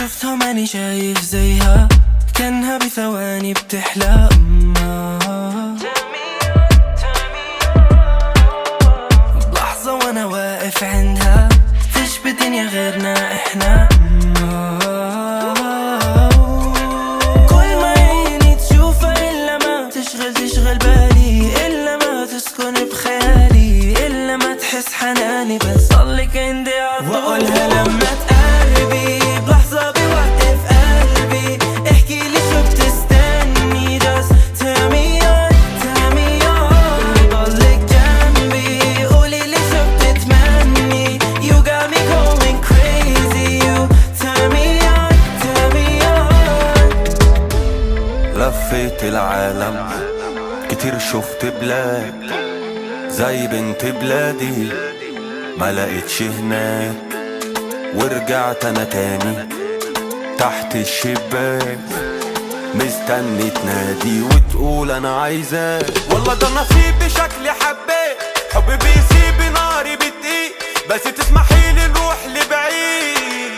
شفتها ماني شايف زيها، كانها بثواني بتحلى. بلحظة وانا واقف عندها فيش بدنيا غيرنا احنا. كل ما عيني تشوفها إلا ما تشغل بالي، إلا ما تسكن بخيالي، إلا ما تحس حناني. بس ضلك عندي وأقولها لما تقربي بلحظة بوقف قلبي. احكي لي شو بتستني just tell me ضلك جنبي قولي لي شو بتتمني. You got me going crazy you tell me لفيت العالم كتير شفت بلاد زي بنت بلادي ما لقيتش هناك، ورجعت انا تاني تحت الشباك مستني تنادي وتقول انا عايزاك. والله ده نصيبي شكلي حبيت حبي بيسيب ناري بتقيل، بس تسمحيلي نروح لبعيد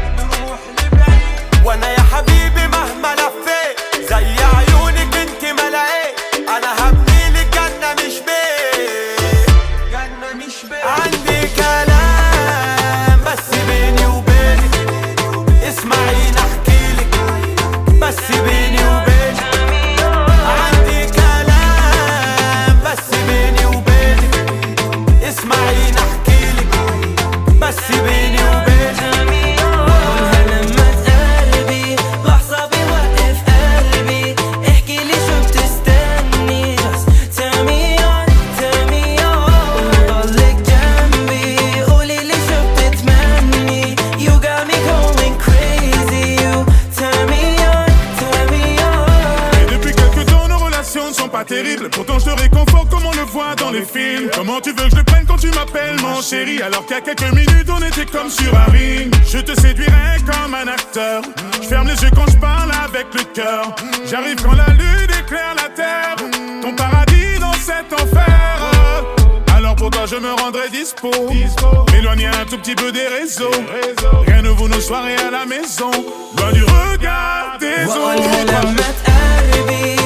وانا يا حبيبي مهما لفيت زي عيونك انت ما لقيت. انا هبنيلك جنة مش بيت، عندي كلام بس بيني وبينك، اسمعيني احكيلك بس بيني وبينك. عندي كلام بس بيني وبينك، اسمعيني احكيلك بس بيني وبينك. Terrible, pourtant je te réconforte comme on le voit dans les films. Comment tu veux que je le prenne quand tu m'appelles mon chéri, alors qu'il y a quelques minutes on était comme sur un ring. Je te séduirais comme un acteur, je ferme les yeux quand je parle avec le cœur. J'arrive quand la lune éclaire la terre, ton paradis dans cet enfer. Alors pour toi je me rendrai dispo, m'éloigner un tout petit peu des réseaux. Rien ne vaut nos soirées à la maison, loin du regard des autres.